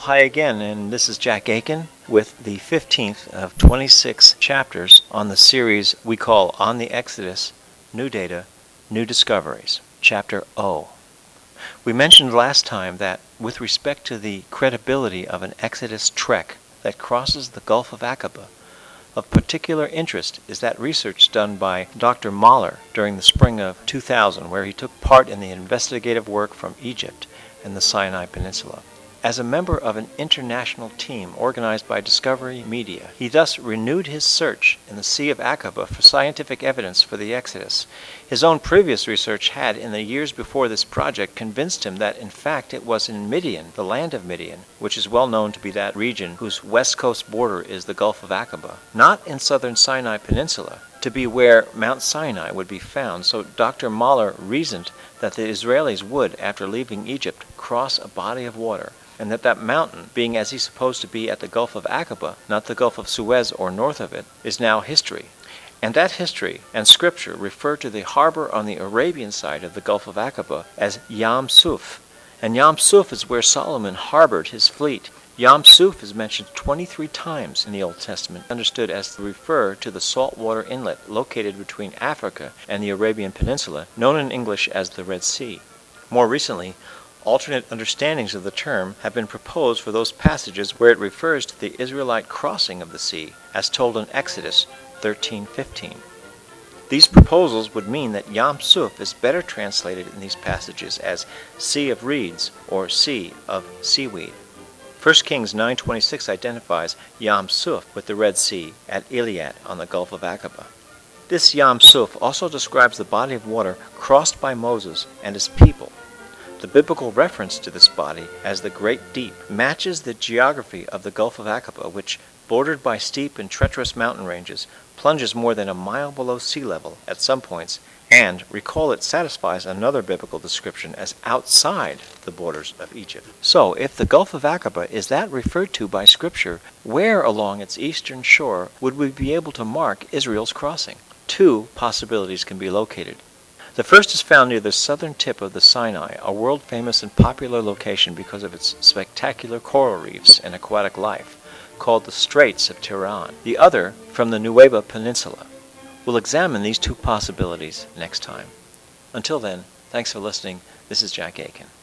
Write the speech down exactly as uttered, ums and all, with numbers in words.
Hi again, and this is Jack Aiken with the fifteenth of twenty-six chapters on the series we call On the Exodus, New Data, New Discoveries, Chapter O. We mentioned last time that with respect to the credibility of an Exodus trek that crosses the Gulf of Aqaba, of particular interest is that research done by Doctor Mahler during the spring of two thousand, where he took part in the investigative work from Egypt and the Sinai Peninsula. As a member of an international team organized by Discovery Media, he thus renewed his search in the Sea of Aqaba for scientific evidence for the Exodus. His own previous research had, in the years before this project, convinced him that in fact it was in Midian, the land of Midian, which is well known to be that region whose west coast border is the Gulf of Aqaba, not in southern Sinai Peninsula, to be where Mount Sinai would be found. So Doctor Mahler reasoned that the Israelis would, after leaving Egypt, cross a body of water, and that that mountain, being as he supposed to be at the Gulf of Aqaba, not the Gulf of Suez or north of it, is now history. And that history and scripture refer to the harbor on the Arabian side of the Gulf of Aqaba as Yam Suf. And Yam Suf is where Solomon harbored his fleet. Yam Suf is mentioned twenty-three times in the Old Testament, understood as to refer to the saltwater inlet located between Africa and the Arabian Peninsula, known in English as the Red Sea. More recently, alternate understandings of the term have been proposed for those passages where it refers to the Israelite crossing of the sea, as told in Exodus thirteen fifteen. These proposals would mean that Yam Suf is better translated in these passages as Sea of Reeds or Sea of Seaweed. First Kings nine twenty-six identifies Yam Suf with the Red Sea at Eilat on the Gulf of Aqaba. This Yam Suf also describes the body of water crossed by Moses and his people. The biblical reference to this body as the Great Deep matches the geography of the Gulf of Aqaba, which, bordered by steep and treacherous mountain ranges, plunges more than a mile below sea level at some points, and, recall, it satisfies another biblical description as outside the borders of Egypt. So, if the Gulf of Aqaba is that referred to by Scripture, where along its eastern shore would we be able to mark Israel's crossing? Two possibilities can be located. The first is found near the southern tip of the Sinai, a world-famous and popular location because of its spectacular coral reefs and aquatic life, called the Straits of Tiran. The other, from the Nueva Peninsula. We'll examine these two possibilities next time. Until then, thanks for listening. This is Jack Aiken.